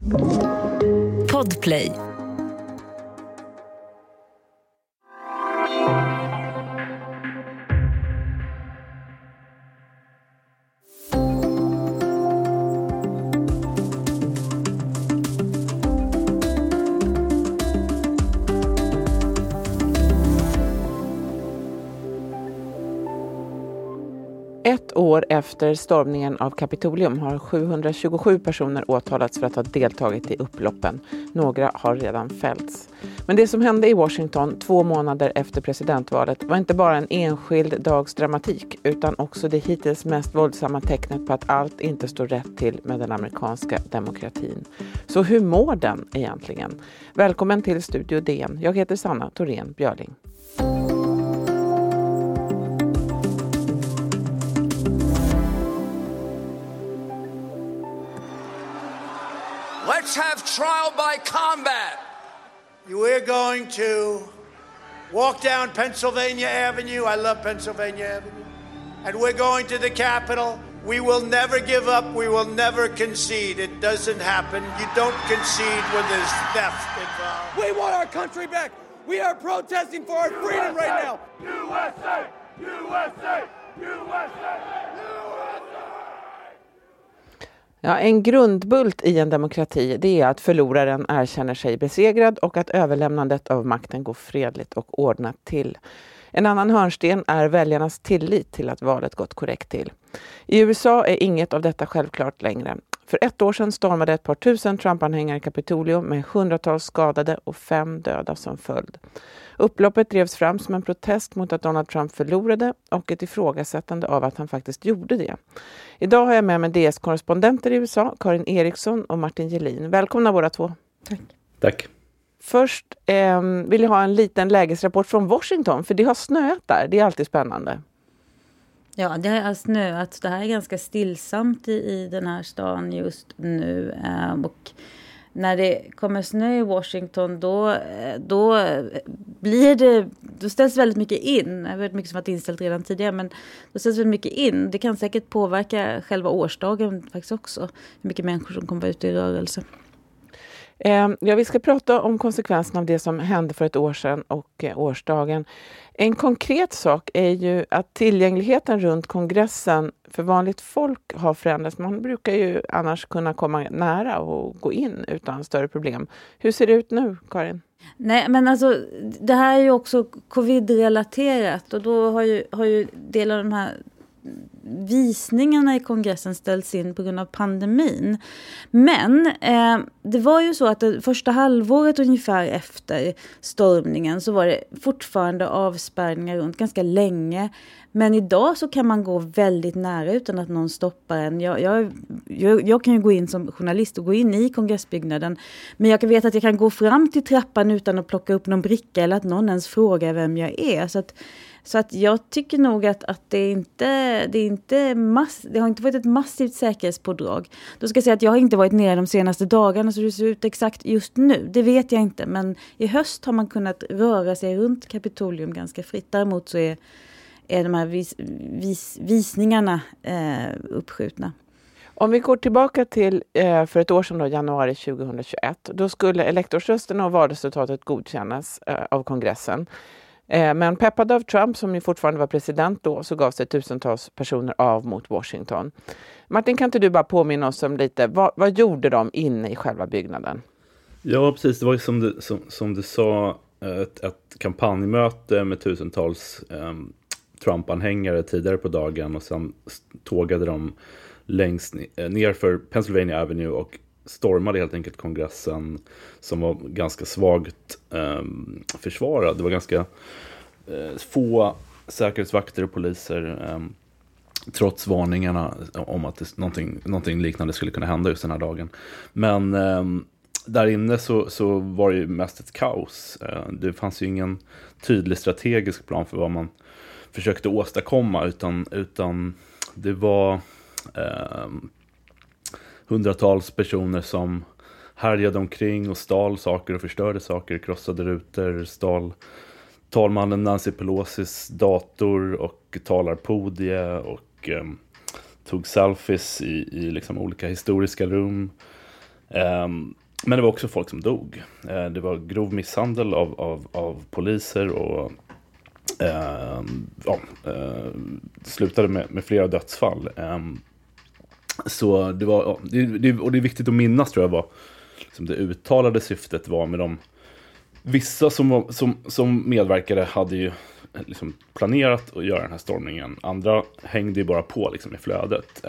Podplay. Ett år efter stormningen av Kapitolium har 727 personer åtalats för att ha deltagit i upploppen. Några har redan fällts. Men det som hände i Washington 2 månader efter presidentvalet var inte bara en enskild dags dramatik utan också det hittills mest våldsamma tecknet på att allt inte står rätt till med den amerikanska demokratin. Så hur mår den egentligen? Välkommen till Studio DN. Jag heter Sanna Thorén Björling. Let's have trial by combat. We're going to walk down Pennsylvania Avenue. I love Pennsylvania Avenue. And we're going to the Capitol. We will never give up. We will never concede. It doesn't happen. You don't concede when there's theft involved. We want our country back. We are protesting for our freedom right now. USA! USA! USA! Ja, en grundbult i en demokrati det är att förloraren erkänner sig besegrad och att överlämnandet av makten går fredligt och ordnat till. En annan hörnsten är väljarnas tillit till att valet gått korrekt till. I USA är inget av detta självklart längre. För 1 år sedan stormade ett par tusen Trump-anhängare Kapitolium med hundratals skadade och 5 döda som följd. Upploppet drevs fram som en protest mot att Donald Trump förlorade och ett ifrågasättande av att han faktiskt gjorde det. Idag har jag med mig DS-korrespondenter i USA, Karin Eriksson och Martin Gelin. Välkomna båda två. Tack. Först vill jag ha en liten lägesrapport från Washington, för det har snöat där. Det är alltid spännande. Ja, det har snöat. Det här är ganska stillsamt i den här stan just nu. Och när det kommer snö i Washington då ställs väldigt mycket in. Jag vet mycket som varit inställt redan tidigare, men då ställs väldigt mycket in. Det kan säkert påverka själva årsdagen faktiskt också. Hur mycket människor som kommer ut i rörelse. Ja, vi ska prata om konsekvenserna av det som hände för 1 år sedan och årsdagen. En konkret sak är ju att tillgängligheten runt kongressen för vanligt folk har förändrats. Man brukar ju annars kunna komma nära och gå in utan större problem. Hur ser det ut nu, Karin? Nej, men alltså det här är ju också covid-relaterat och då har ju del av de här visningarna i kongressen ställts in på grund av pandemin. Men det var ju så att det första halvåret ungefär efter stormningen så var det fortfarande avspärrningar runt ganska länge. Men idag så kan man gå väldigt nära utan att någon stoppar en. Jag kan ju gå in som journalist och gå in i kongressbyggnaden. Men jag kan veta att jag kan gå fram till trappan utan att plocka upp någon bricka eller att någon ens frågar vem jag är. Så att jag tycker nog att det har inte varit ett massivt säkerhetspådrag. Då ska jag säga att jag har inte varit nere de senaste dagarna så det ser ut exakt just nu. Det vet jag inte, men i höst har man kunnat röra sig runt Kapitolium ganska fritt. Däremot så är de här visningarna uppskjutna. Om vi går tillbaka till för 1 år sedan, då, januari 2021, då skulle elektorsrösterna och valresultatet godkännas av kongressen. Men peppad av Trump, som ju fortfarande var president då, så gav sig tusentals personer av mot Washington. Martin, kan inte du bara påminna oss om lite, vad gjorde de inne i själva byggnaden? Ja, precis. Det var ju som du sa ett kampanjmöte med tusentals Trump-anhängare tidigare på dagen och sen tågade de längst ner för Pennsylvania Avenue och stormade helt enkelt kongressen som var ganska svagt försvarad. Det var ganska få säkerhetsvakter och poliser trots varningarna om att någonting liknande skulle kunna hända just den här dagen. Men där inne så var det ju mest ett kaos. Det fanns ju ingen tydlig strategisk plan för vad man försökte åstadkomma utan det var hundratals personer som härjade omkring och stal saker och förstörde saker, krossade rutor, stal talmannen Nancy Pelosis dator och talarpodie och tog selfies i liksom olika historiska rum. Men det var också folk som dog. Det var grov misshandel av poliser och slutade med flera dödsfall. Så det var, och det är viktigt att minnas, tror jag, vad liksom det uttalade syftet var med de vissa som medverkade hade ju liksom planerat att göra den här stormningen. Andra hängde ju bara på liksom i flödet.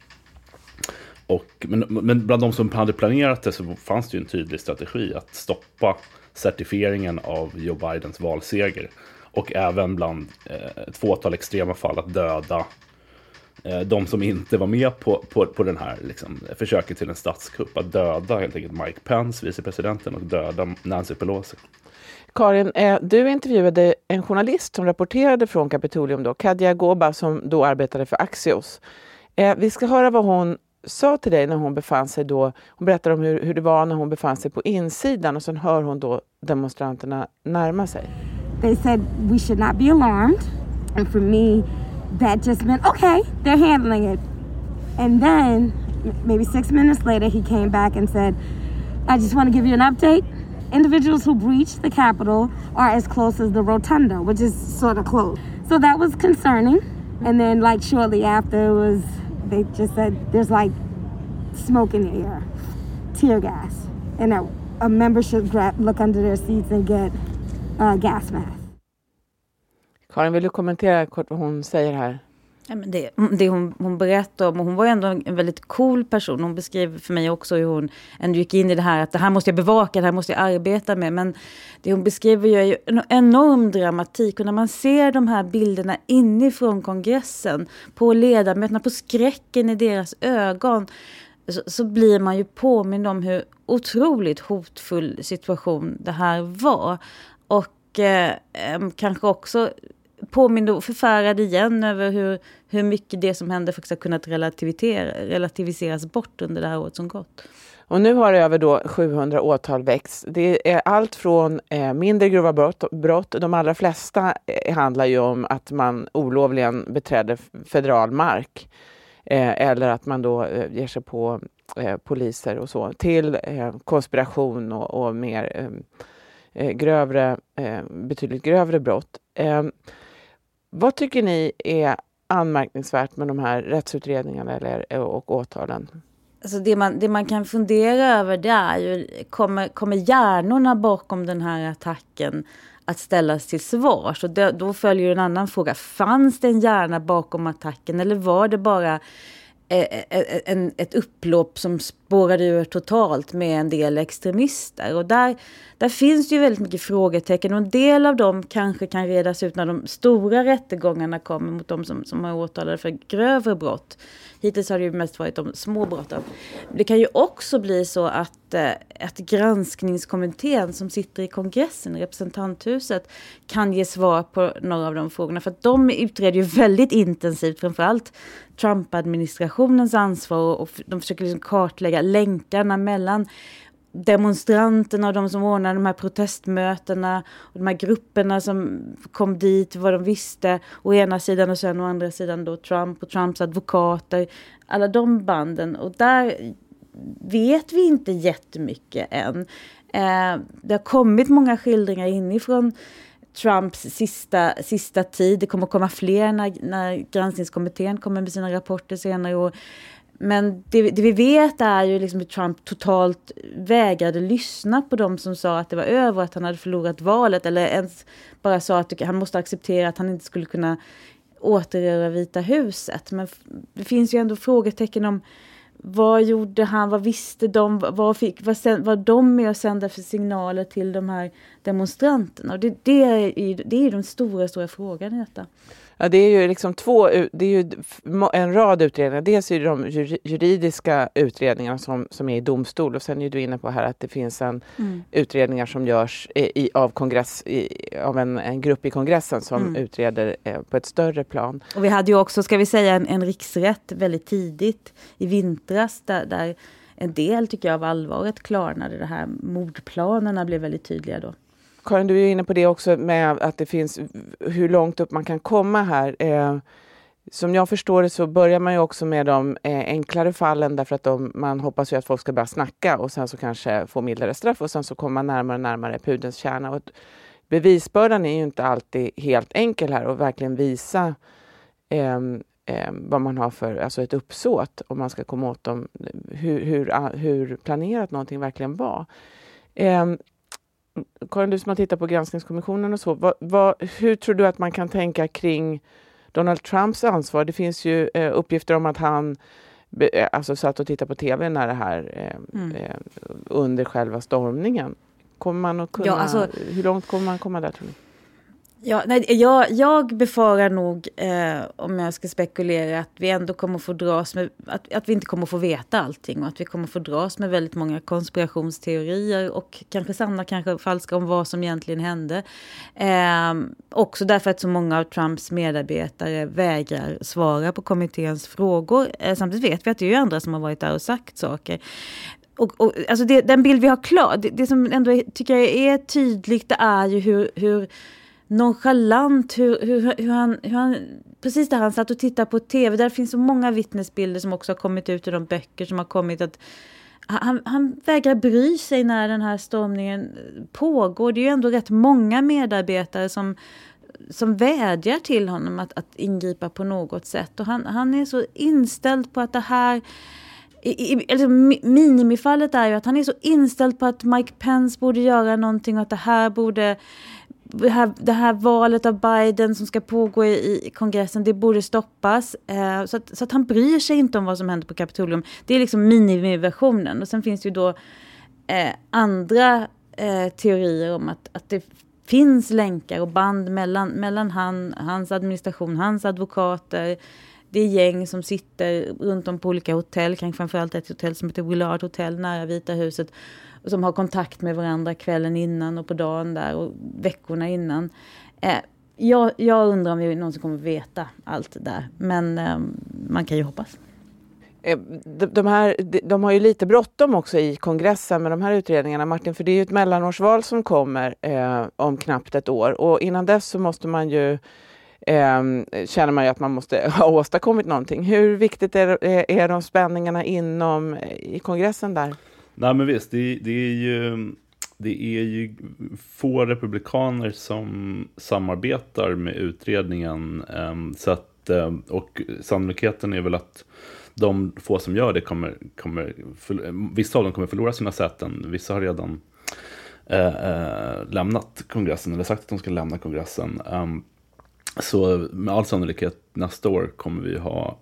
Men bland de som hade planerat det så fanns det ju en tydlig strategi att stoppa certifieringen av Joe Bidens valseger. Och även bland ett fåtal extrema fall att döda de som inte var med på den här liksom, försöket till en statskupp. Att döda helt enkelt Mike Pence, vicepresidenten, och döda Nancy Pelosi. Karin, du intervjuade en journalist som rapporterade från Kapitolium då, Kadia Goba, som då arbetade för Axios. Vi ska höra vad hon sa till dig när hon befann sig då. Hon berättar om hur det var när hon befann sig på insidan, och sen hör hon då demonstranterna närma sig. They said we should not be alarmed, and for me that just meant okay, they're handling it. And then maybe 6 minutes later he came back and said, I just want to give you an update. Individuals who breached the Capitol are as close as the rotunda, which is sort of close. So that was concerning. And then like shortly after they just said there's like smoke in the air, tear gas, and a member should look under their seats and get gas mask. Karin, vill du kommentera kort vad hon säger här? Ja, men det hon berättar om, och hon var ändå en väldigt cool person. Hon beskrev för mig också hur hon ändå gick in i det här, att det här måste jag bevaka, det här måste jag arbeta med. Men det hon beskriver ju är ju en enorm dramatik, och när man ser de här bilderna inifrån kongressen, på ledamöterna, på skräcken i deras ögon, så blir man ju påmind om hur otroligt hotfull situation det här var. Och kanske också påmind och förfärad igen över hur mycket det som hände faktiskt har kunnat relativiseras bort under det här året som gått. Och nu har över då 700 åtal väckts. Det är allt från mindre grova brott. De allra flesta handlar ju om att man olovligen beträdde federal mark. Eller att man då ger sig på poliser och så. Till konspiration och mer betydligt grövre brott. Vad tycker ni är anmärkningsvärt med de här rättsutredningarna och åtalen? Alltså det man kan fundera över, det är ju, kommer hjärnorna bakom den här attacken att ställas till svars? Och då följer en annan fråga. Fanns det en hjärna bakom attacken, eller var det bara ett upplopp som spårade ur totalt med en del extremister? Och där finns det ju väldigt mycket frågetecken, och en del av dem kanske kan redas ut när de stora rättegångarna kommer mot de som har åtalade för grövre brott. Hittills har det ju mest varit de små brotten. Det kan ju också bli så att granskningskommittén som sitter i kongressen, representanthuset, kan ge svar på några av de frågorna. För att de utreder ju väldigt intensivt, framförallt Trump-administrationens ansvar, och de försöker liksom kartlägga länkarna mellan demonstranterna och de som ordnade de här protestmötena och de här grupperna som kom dit, vad de visste å ena sidan, och sen å andra sidan då Trump och Trumps advokater, alla de banden. Och där vet vi inte jättemycket än. Det har kommit många skildringar inifrån Trumps sista tid. Det kommer att komma fler när granskningskommittén kommer med sina rapporter senare i år. Men det vi vet är ju liksom att Trump totalt vägrade lyssna på dem som sa att det var över, att han hade förlorat valet, eller ens bara sa att han måste acceptera att han inte skulle kunna återgöra Vita huset. Men det finns ju ändå frågetecken om vad gjorde han, vad visste de, vad de med att sända för signaler till de här demonstranterna. Och det är ju den stora frågan i detta. Ja, det är ju liksom det är ju en rad utredningar. Dels är det de juridiska utredningarna som är i domstol, och sen är du inne på här att det finns utredningar som görs av en grupp i kongressen som utreder på ett större plan. Och vi hade ju också, ska vi säga, en riksrätt väldigt tidigt i vintras där en del, tycker jag, av allvaret klarnade. Det här mordplanerna blev väldigt tydliga då. Karin, du är inne på det också med att det finns hur långt upp man kan komma här. som jag förstår det så börjar man ju också med de enklare fallen därför att man hoppas ju att folk ska börja snacka och sen så kanske få mildare straff och sen så kommer man närmare och närmare pudelns kärna. Och bevisbördan är ju inte alltid helt enkel här och verkligen visa vad man har för alltså ett uppsåt om man ska komma åt dem, hur planerat någonting verkligen var. Karin, du som har tittat på granskningskommissionen och så, hur tror du att man kan tänka kring Donald Trumps ansvar? Det finns ju uppgifter om att han alltså satt och tittade på tv när det här under själva stormningen. Kommer man att kunna, hur långt kommer man komma där tror ni? Ja, jag befarar nog, om jag ska spekulera, att vi ändå kommer få dras med, att vi inte kommer få veta allting och att vi kommer få dras med väldigt många konspirationsteorier och kanske sanna, kanske falska om vad som egentligen hände. Också därför att så många av Trumps medarbetare vägrar svara på kommitténs frågor. Samtidigt vet vi att det är ju andra som har varit där och sagt saker. Och alltså den bild vi har klar, det som ändå tycker jag är tydligt, det är ju hur nonchalant, hur han precis där han satt och tittade på tv, där finns så många vittnesbilder som också har kommit ut i de böcker som har kommit, att han vägrar bry sig när den här stormningen pågår. Det är ju ändå rätt många medarbetare som vädjar till honom att ingripa på något sätt, och han är så inställd på att det här alltså minimifallet är ju att han är så inställd på att Mike Pence borde göra någonting och att det här valet av Biden som ska pågå i kongressen, det borde stoppas. Så att han bryr sig inte om vad som händer på Kapitolium. Det är liksom minimiversionen. Och sen finns det ju då andra teorier om att det finns länkar och band mellan hans administration, hans advokater. Det är gäng som sitter runt om på olika hotell, kanske framförallt ett hotell som heter Willard Hotel nära Vita huset, och som har kontakt med varandra kvällen innan och på dagen där och veckorna innan. Jag undrar om vi någonsin kommer att veta allt det där, men man kan ju hoppas. De har ju lite bråttom också i kongressen med de här utredningarna, Martin, för det är ju ett mellanårsval som kommer om knappt ett år, och innan dess så måste man ju känner man ju att man måste ha åstadkommit någonting. Hur viktigt är de spänningarna i kongressen där? Nej, men visst, det är ju få republikaner som samarbetar med utredningen, så att, och sannolikheten är väl att de få som gör det kommer vissa av dem kommer förlora sina säten. Vissa har redan lämnat kongressen eller sagt att de ska lämna kongressen. Så med all sannolikhet nästa år kommer vi ha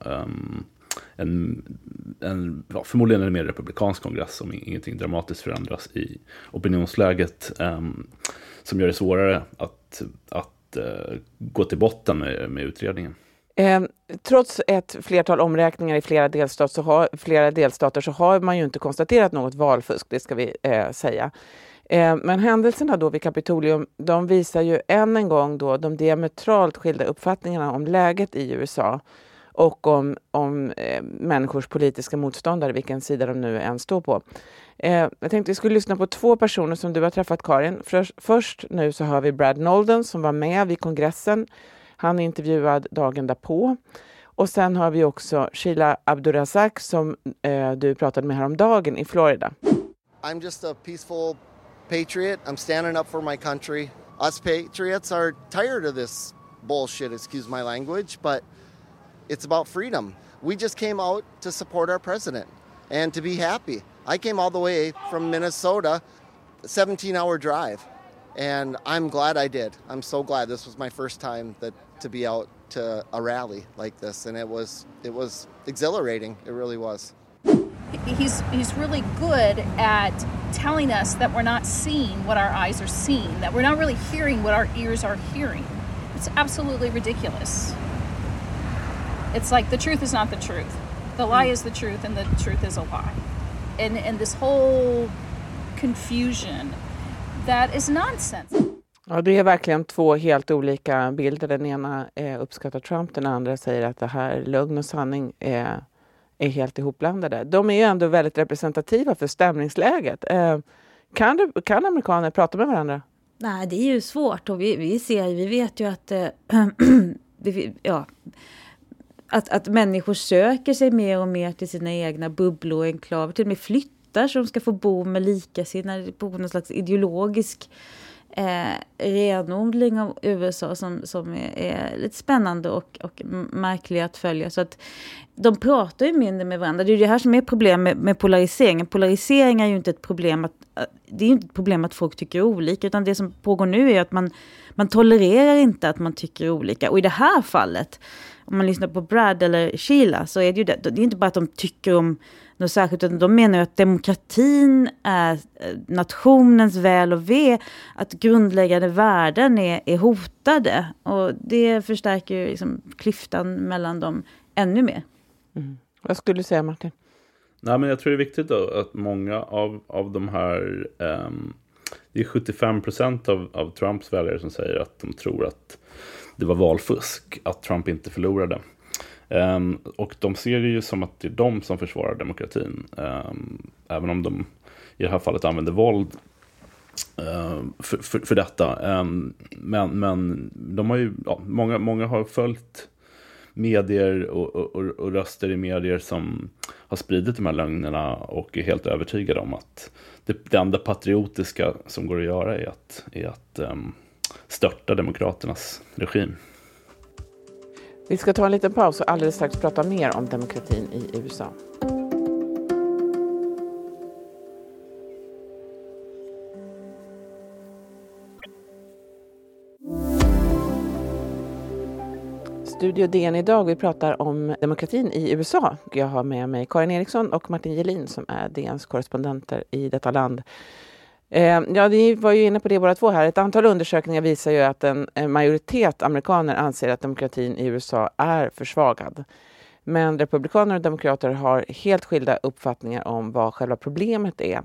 förmodligen en mer republikansk kongress om ingenting dramatiskt förändras i opinionsläget, som gör det svårare att gå till botten med utredningen. Trots ett flertal omräkningar i flera delstater så har man ju inte konstaterat något valfusk, det ska vi säga. Men händelserna då vid Kapitolium, de visar ju än en gång då de diametralt skilda uppfattningarna om läget i USA och om människors politiska motståndare, vilken sida de nu än står på. Jag tänkte vi skulle lyssna på två personer som du har träffat, Karin. Först nu så har vi Brad Nolden som var med vid kongressen. Han är intervjuad dagen därpå. Och sen har vi också Sheila Abdurrazak som du pratade med häromdagen i Florida. I'm just a peaceful patriot. I'm standing up for my country. Us patriots are tired of this bullshit, excuse my language, but it's about freedom. We just came out to support our president and to be happy. I came all the way from Minnesota, 17-hour drive, and I'm glad I did. I'm so glad. This was my first time to be out to a rally like this, and it was exhilarating. It really was. He's really good at telling us that we're not seeing what our eyes are seeing, that we're not really hearing what our ears are hearing. It's absolutely ridiculous. It's like the truth is not the truth. The lie is the truth and the truth is a lie. And this whole confusion, that is nonsense. Ja, det är verkligen två helt olika bilder. Den ena uppskattar Trump, den andra säger att det här lögn och sanning är helt ihopblandade. De är ju ändå väldigt representativa för stämningsläget. Kan amerikaner prata med varandra? Nej, det är ju svårt, och vi vet ju att att människor söker sig mer och mer till sina egna bubblor och enklaver, till och med flyttar så de ska få bo med likasinnade på någon slags ideologisk renodling av USA som är lite spännande och märklig att följa. Så att de pratar ju mindre med varandra. Det är ju det här som är problem med polarisering. Polarisering är ju inte ett problem det är ju inte ett problem att folk tycker olika, utan det som pågår nu är att man tolererar inte att man tycker olika. Och i det här fallet, om man lyssnar på Brad eller Sheila, så är det ju det är inte bara att de tycker om något särskilt, utan de menar ju att demokratin är nationens väl och ve, att grundläggande värden är hotade, och det förstärker ju liksom klyftan mellan dem ännu mer. Vad skulle du säga, Martin? Nej, men jag tror det är viktigt då att många av de här det är 75% av Trumps väljare som säger att de tror att det var valfusk, att Trump inte förlorade. Och de ser det ju som att det är de som försvarar demokratin. Även om de i det här fallet använder våld för detta. Men de har ju, många har följt medier och röster i medier som har spridit de här lögnerna och är helt övertygade om att det enda patriotiska som går att göra är att störta demokraternas regim. Vi ska ta en liten paus och alldeles strax prata mer om demokratin i USA. Studio DN idag, vi pratar om demokratin i USA. Jag har med mig Karin Eriksson och Martin Gelin som är DNs korrespondenter i detta land. Ja, ni var ju inne på det båda två här. Ett antal undersökningar visar ju att en majoritet amerikaner anser att demokratin i USA är försvagad. Men republikaner och demokrater har helt skilda uppfattningar om vad själva problemet är.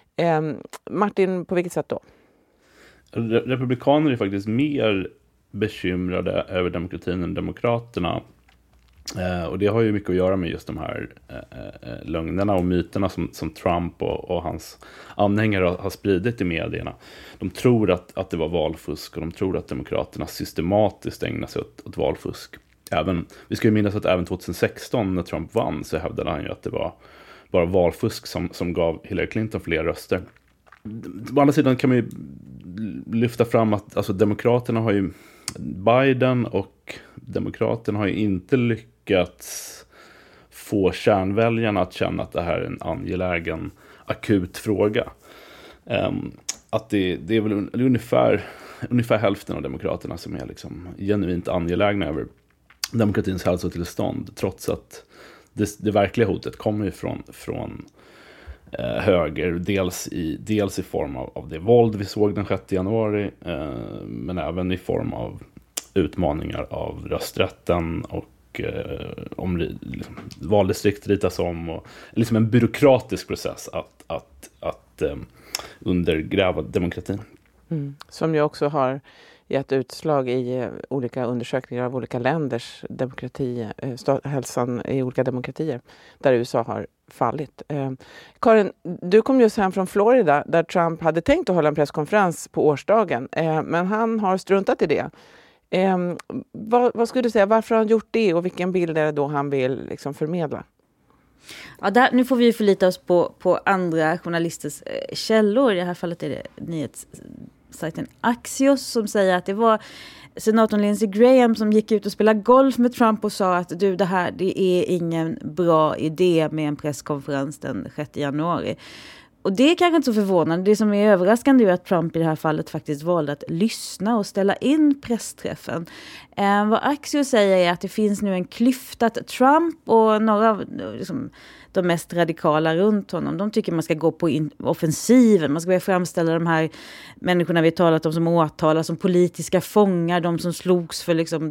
Martin, på vilket sätt då? Republikaner är faktiskt mer bekymrade över demokratin än demokraterna. Och det har ju mycket att göra med just de här lögnerna och myterna som Trump och hans anhängare har spridit i medierna. De tror att det var valfusk, och de tror att demokraterna systematiskt ägnar sig åt valfusk. Vi ska ju minnas att även 2016 när Trump vann så hävdade han ju att det var bara valfusk som gav Hillary Clinton fler röster. På andra sidan kan man ju lyfta fram att alltså, demokraterna har ju Biden och demokraterna har ju inte lyckats få kärnväljarna att känna att det här är en angelägen, akut fråga. Att det är väl ungefär hälften av demokraterna som är liksom genuint angelägna över demokratins hälsotillstånd, trots att det verkliga hotet kommer ju från höger, dels i form av det våld vi såg den 6 januari, men även i form av utmaningar av rösträtten och om liksom, valdistrikt ritas om, och liksom en byråkratisk process att undergräva demokratin. Som ju också har gett utslag i olika undersökningar av olika länders hälsan i olika demokratier där USA har fallit. Karin, du kom just hem från Florida där Trump hade tänkt att hålla en presskonferens på årsdagen, men han har struntat i det. Vad skulle du säga, varför har han gjort det och vilken bild är det då han vill liksom förmedla? Ja, nu får vi förlita oss på andra journalisters källor. I det här fallet är det nyhetssajten Axios som säger att det var senatorn Lindsey Graham som gick ut och spelade golf med Trump och sa att det är ingen bra idé med en presskonferens den 6 januari. Och det är kanske inte så förvånande. Det som är överraskande är att Trump i det här fallet faktiskt valde att lyssna och ställa in pressträffen. Vad Axios säger är att det finns nu en klyfta, att Trump och några av de mest radikala runt honom, de tycker man ska gå på offensiven. Man ska börja framställa de här människorna vi talat om som åtalas som politiska fångar, de som slåss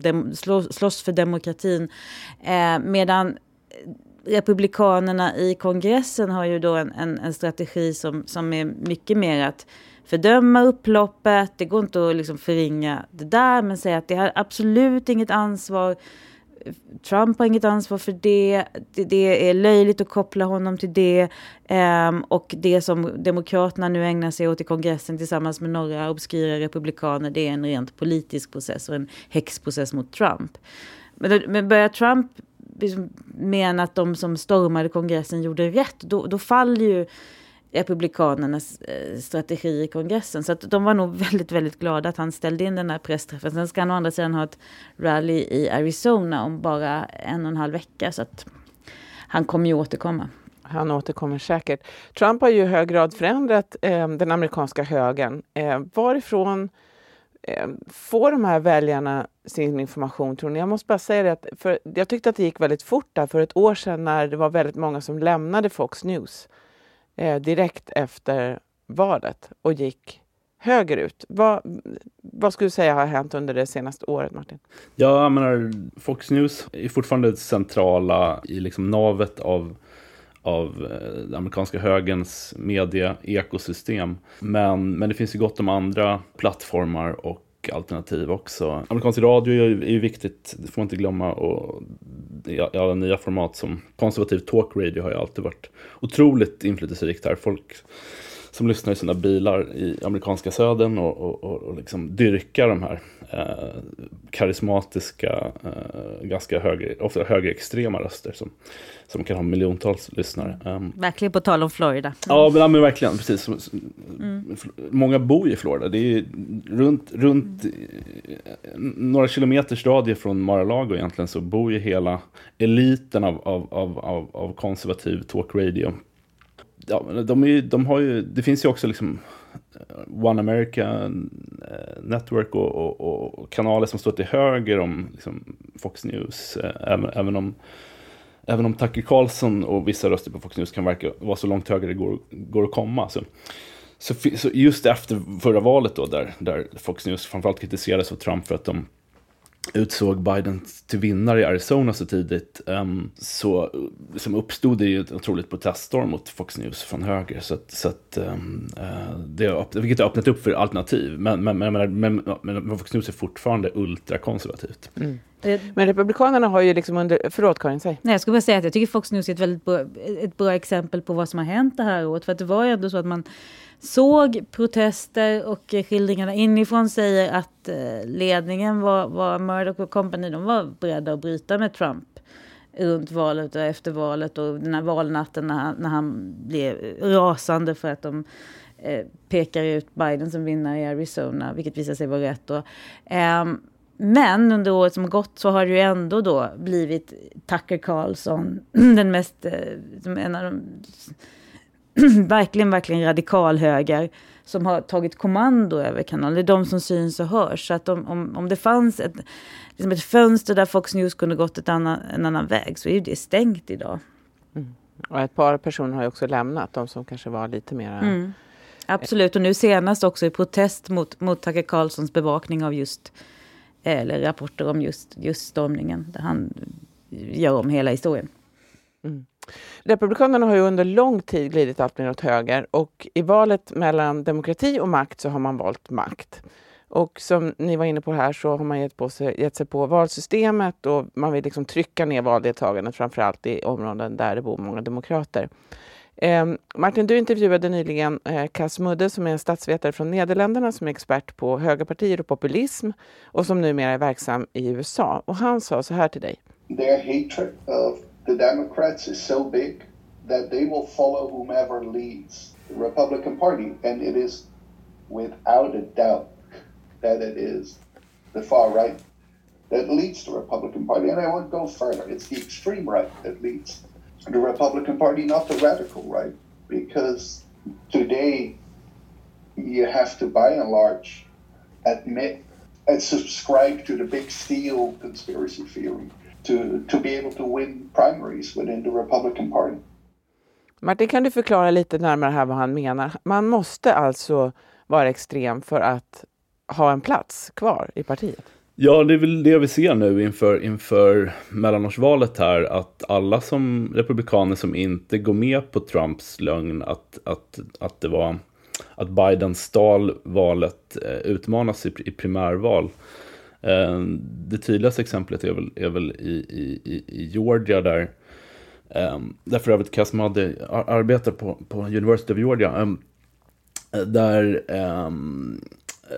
för demokratin. Medan republikanerna i kongressen har ju då en strategi som är mycket mer att fördöma upploppet. Det går inte att liksom förringa det där, men säga att det har absolut inget ansvar. Trump har inget ansvar för det. Det är löjligt att koppla honom till det. Och det som demokraterna nu ägnar sig åt i kongressen tillsammans med några obskyra republikaner, det är en rent politisk process och en häxprocess mot Trump. Men börjar Trump menar att de som stormade kongressen gjorde rätt, då faller ju republikanernas strategi i kongressen. Så att de var nog väldigt, väldigt glada att han ställde in den här pressträffen. Sen ska han å andra sidan ha ett rally i Arizona om bara 1,5 vecka, så att han kommer ju återkomma. Han återkommer säkert. Trump har ju i hög grad förändrat den amerikanska högern. Varifrån får de här väljarna sin information, tror ni? Jag måste bara säga det, för jag tyckte att det gick väldigt fort där för ett år sedan när det var väldigt många som lämnade Fox News direkt efter valet och gick högerut. Vad skulle du säga har hänt under det senaste året, Martin? Ja, jag menar, Fox News är fortfarande centrala i liksom navet av den amerikanska högerns media-ekosystem. Men det finns ju gott om andra plattformar och alternativ också. Amerikansk radio är ju viktigt, det får man inte glömma, och i alla nya format som konservativ talk radio har ju alltid varit otroligt inflytelserikt här. Folk som lyssnar i sina bilar i amerikanska södern och liksom dyrkar de här karismatiska, ganska ofta högerextrema röster som kan ha miljontals lyssnare. Verkligen på tal om Florida. Ja, men verkligen, precis. Många bor i Florida. Det är runt några kilometers radie från Mar-a-Lago egentligen, så bor ju hela eliten av konservativ talk radio. Ja, de har ju, det finns ju också liksom One America Network och kanaler som står till höger om liksom Fox News, även om Tucker Carlson och vissa röster på Fox News kan verka vara så långt höger det går att komma. Så just efter förra valet då, där Fox News framförallt kritiserades av Trump för att de utsåg Biden till vinnare i Arizona så tidigt, så liksom uppstod det ju ett otroligt proteststorm mot Fox News från höger, så att vilket har öppnat upp för alternativ, men Fox News är fortfarande ultrakonservativt. Men republikanerna har ju liksom förlåt Karin, säg. Nej, jag skulle bara säga att jag tycker Fox News är ett bra exempel på vad som har hänt det här året, för att det var ju ändå så att man såg protester, och skildringarna inifrån säger att ledningen var Murdoch och company, de var beredda att bryta med Trump runt valet och efter valet, och den här valnatten när han blev rasande för att de pekar ut Biden som vinnare i Arizona, vilket visar sig vara rätt då. Men under året som gått så har det ju ändå då blivit Tucker Carlson, den mest, en av de verkligen radikal höger, som har tagit kommando över kanalen. Det är de som syns och hörs. Så att om det fanns ett fönster där Fox News kunde gått en annan väg, så är ju det stängt idag. Och ett par personer har ju också lämnat, de som kanske var lite mer... Absolut, och nu senast också i protest mot Tucker Carlsons bevakning av eller rapporter om just stormningen, där han gör om hela historien. Republikanerna har ju under lång tid glidit allt mer åt höger, och i valet mellan demokrati och makt så har man valt makt. Och som ni var inne på här så har man gett sig på valsystemet, och man vill liksom trycka ner valdeltagandet framförallt i områden där det bor många demokrater. Martin, du intervjuade nyligen Cas Mudde, som är en statsvetare från Nederländerna som är expert på högerpartier och populism och som numera är verksam i USA. Och han sa så här till dig. Their hatred of the Democrats is so big that they will follow whomever leads the Republican Party, and it is without a doubt that it is the far right that leads the Republican Party. And I won't go further. It's the extreme right that leads the Republican Party, not the radical right, because today you have to by and large admit and subscribe to the big steel conspiracy theory to be able to win primaries within the Republican Party. Martin, kan du förklara lite närmare här vad han menar? Man måste alltså vara extrem för att ha en plats kvar i partiet. Ja, det är väl det vi ser nu inför mellanårsvalet här, att alla som republikaner som inte går med på Trumps lögn att det var att Biden stal valet utmanas i primärval. Det tydligaste exemplet är väl i Georgia, där för övrigt Cas Mudde arbetar på University of Georgia, där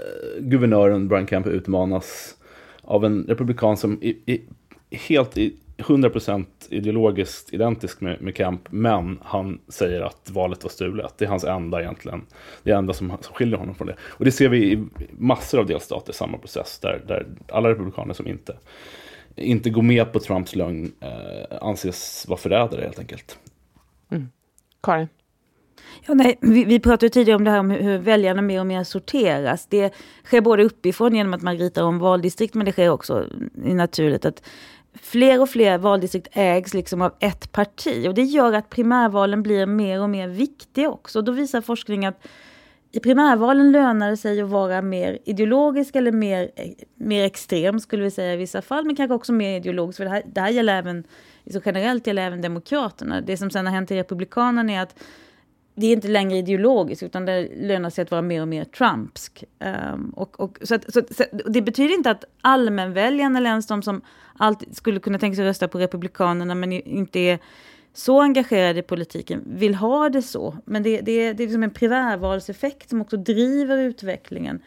guvernören Brian Kemp utmanas av en republikan som helt i 100% ideologiskt identisk med Kemp, men han säger att valet var stulet. Det är hans enda egentligen, det enda som skiljer honom från det. Och det ser vi i massor av delstater, samma process, där alla republikaner som inte går med på Trumps lögn anses vara förrädare helt enkelt. Karin? Ja, nej, vi pratade tidigare om det här om hur väljarna mer och mer sorteras. Det sker både uppifrån genom att man ritar om valdistrikt, men det sker också naturligt att fler och fler valdistrikt ägs liksom av ett parti. Och det gör att primärvalen blir mer och mer viktiga också. Då visar forskning att i primärvalen lönar det sig att vara mer ideologisk eller mer extrem, skulle vi säga i vissa fall, men kanske också mer ideologisk. För det här gäller även, så generellt gäller även demokraterna. Det som sen har hänt i republikanerna är att det är inte längre ideologiskt, utan det lönar sig att vara mer och mer trumpsk. Så det betyder inte att allmänväljarna eller ens de som alltid skulle kunna tänka sig rösta på republikanerna men inte är så engagerade i politiken vill ha det så. Men det är liksom en primärvalseffekt som också driver utvecklingen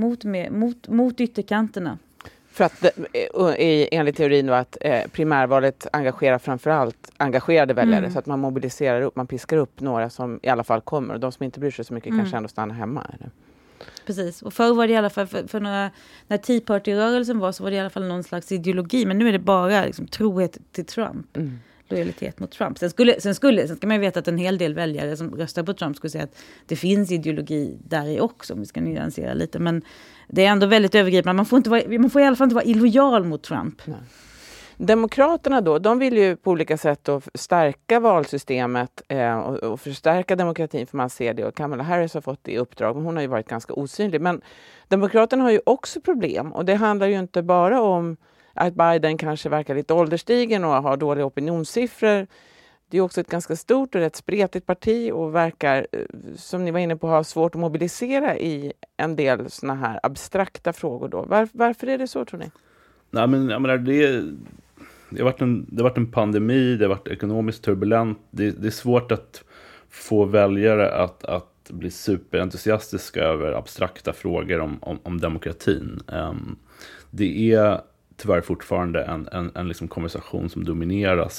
mot ytterkanterna. För att enligt teorin då att primärvalet engagerar framförallt engagerade väljare så att man mobiliserar upp, man piskar upp några som i alla fall kommer och de som inte bryr sig så mycket kanske ändå stannar hemma. Eller? Precis, och förr var det i alla fall för när Tea Party-rörelsen var så var det i alla fall någon slags ideologi, men nu är det bara liksom trohet till Trump. Lojalitet mot Trump. Sen ska man ju veta att en hel del väljare som röstar på Trump skulle säga att det finns ideologi där i också, om vi ska nyansera lite, men det är ändå väldigt övergripande. Man får i alla fall inte vara illojal mot Trump. Nej. Demokraterna då, de vill ju på olika sätt då stärka valsystemet och förstärka demokratin, för man ser det, och Kamala Harris har fått det i uppdrag, men hon har ju varit ganska osynlig. Men Demokraterna har ju också problem, och det handlar ju inte bara om att Biden kanske verkar lite ålderstigen och har dåliga opinionssiffror. Det är också ett ganska stort och rätt spretigt parti och verkar, som ni var inne på, ha svårt att mobilisera i en del såna här abstrakta frågor då. Varför är det så, tror ni? Nej, men jag menar, det har varit en pandemi, det har varit ekonomiskt turbulent. Det är svårt att få väljare att bli superentusiastiska över abstrakta frågor om demokratin. Det är tyvärr fortfarande en liksom konversation som domineras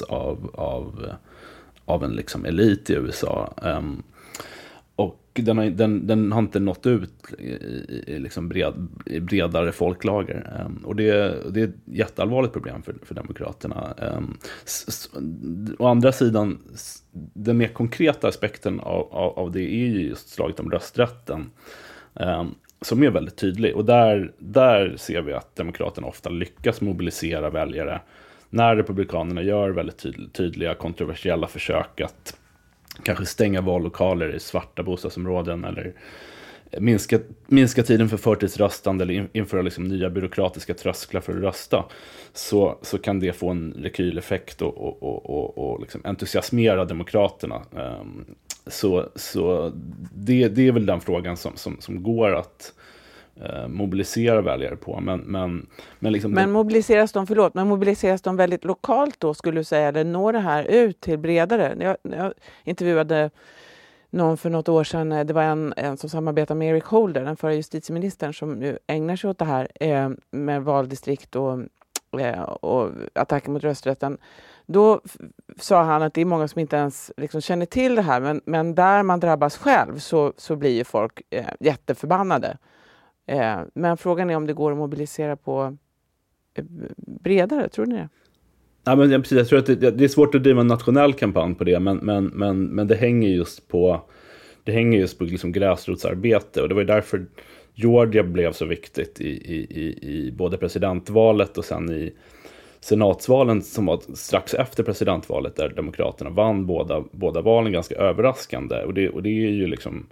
av en liksom elit i USA. Och den har inte nått ut i liksom bredare folklager. Och det är ett jätteallvarligt problem för demokraterna. Å andra sidan, den mer konkreta aspekten av det är ju just slaget om rösträtten. Som är väldigt tydlig. Och där ser vi att demokraterna ofta lyckas mobilisera väljare när republikanerna gör väldigt tydliga kontroversiella försök att kanske stänga vallokaler i svarta bostadsområden eller minska tiden för förtidsröstande eller införa liksom nya byråkratiska trösklar för att rösta, så kan det få en rekyleffekt och liksom entusiasmera demokraterna. Så det är väl den frågan som går att mobilisera väljare på. Men mobiliseras de väldigt lokalt då, skulle du säga, eller når det här ut till bredare? Jag intervjuade någon för något år sedan, det var en som samarbetar med Eric Holder, den förra justitieministern, som nu ägnar sig åt det här med valdistrikt och attacker mot rösträtten. Då sa han att det är många som inte ens liksom känner till det här, men där man drabbas själv så blir ju folk jätteförbannade. Men frågan är om det går att mobilisera på bredare, tror ni det? Ja, men precis, jag tror att det är svårt att driva en nationell kampanj på det, men det hänger just på liksom gräsrotsarbete, och det var därför Georgia blev så viktigt i både presidentvalet och sen i senatsvalen som var strax efter presidentvalet, där demokraterna vann båda valen ganska överraskande, och det är ju liksom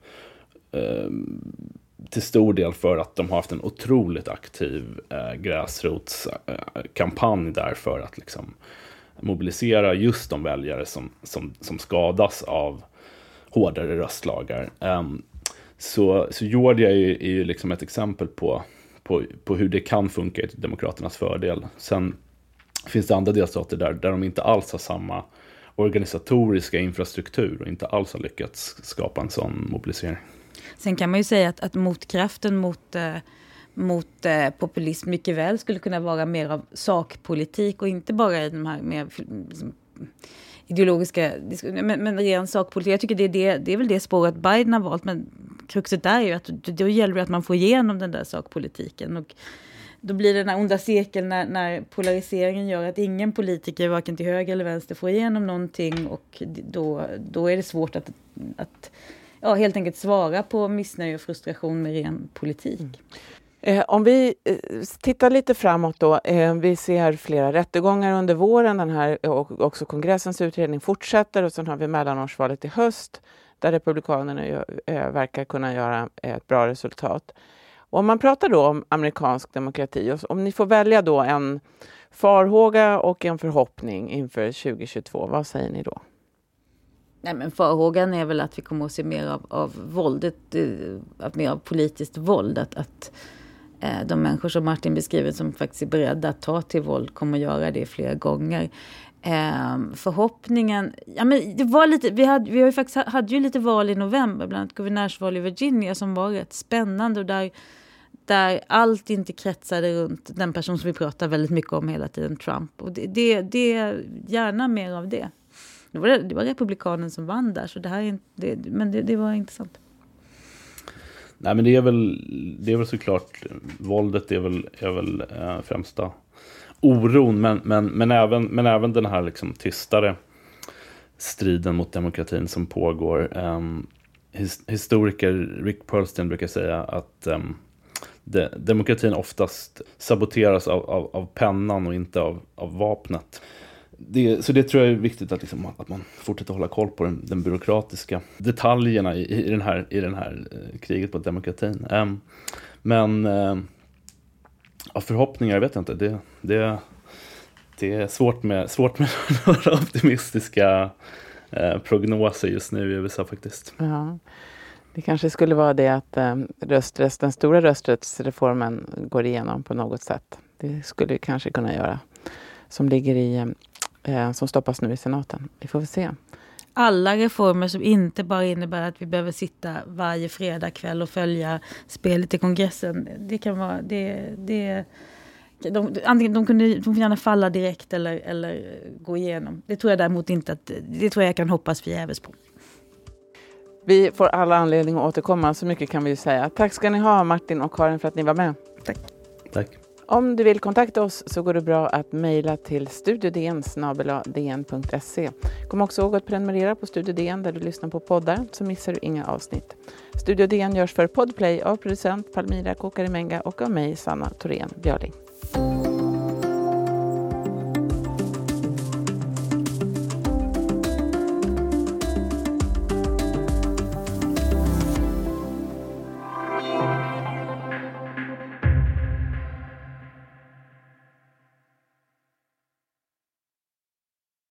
till stor del för att de har haft en otroligt aktiv gräsrotskampanj där för att liksom mobilisera just de väljare som skadas av hårdare röstlagar. Så Georgia är ju liksom ett exempel på hur det kan funka i demokraternas fördel. Sen finns det andra delstater där de inte alls har samma organisatoriska infrastruktur och inte alls har lyckats skapa en sån mobilisering. Sen kan man ju säga att motkraften populism mycket väl skulle kunna vara mer av sakpolitik och inte bara i de här mer liksom, ideologiska, men ren sakpolitik. Jag tycker det är väl det spåret Biden har valt, men kruxet där är ju att då gäller det att man får igenom den där sakpolitiken, och då blir det den här onda cirkeln när polariseringen gör att ingen politiker, varken till höger eller vänster, får igenom någonting, och då är det svårt att helt enkelt svara på missnöje och frustration med ren politik. Om vi tittar lite framåt då, vi ser flera rättegångar under våren, den här och också kongressens utredning fortsätter, och sen har vi mellanårsvalet i höst där republikanerna verkar kunna göra ett bra resultat. Och om man pratar då om amerikansk demokrati, och om ni får välja då en farhåga och en förhoppning inför 2022, vad säger ni då? Nej, men farhågan är väl att vi kommer att se mer av våldet, mer av politiskt våld, att de människor som Martin beskriver som faktiskt är beredda att ta till våld kommer att göra det flera gånger. Förhoppningen, men det var lite, vi hade ju lite val i november, bland annat guvernörsval i Virginia som var rätt spännande, och där allt inte kretsade runt den person som vi pratar väldigt mycket om hela tiden, Trump. Och det är gärna mer av det. Det var republikanen som vann där, så det var intressant. Nej, men det är väl såklart, våldet är väl främsta oron, men även den här liksom tystare striden mot demokratin som pågår. Historiker Rick Perlstein brukar säga att demokratin oftast saboteras av pennan och inte av vapnet. Så det tror jag är viktigt att man fortsätter hålla koll på den byråkratiska detaljerna i den här kriget mot demokratin. Men förhoppningar, jag vet inte. Det är svårt med några optimistiska prognoser just nu i USA faktiskt. Ja. Det kanske skulle vara det att den stora rösträttsreformen går igenom på något sätt. Det skulle kanske kunna göra. Som ligger som stoppas nu i senaten. Vi får väl se. Alla reformer som inte bara innebär att vi behöver sitta varje fredag kväll och följa spelet i kongressen. Det kan vara antingen de får gärna falla direkt eller gå igenom. Det tror jag däremot inte att det tror jag kan hoppas förgäves på. Vi får alla anledning att återkomma, så mycket kan vi ju säga. Tack ska ni ha, Martin och Karin, för att ni var med. Tack. Om du vill kontakta oss så går det bra att mejla till studiodn@dn.se. Kom också ihåg att prenumerera på Studio DN där du lyssnar på poddar, så missar du inga avsnitt. Studio DN görs för Podplay av producent Palmira Kokarimenga och av mig, Sanna Thorén Björling.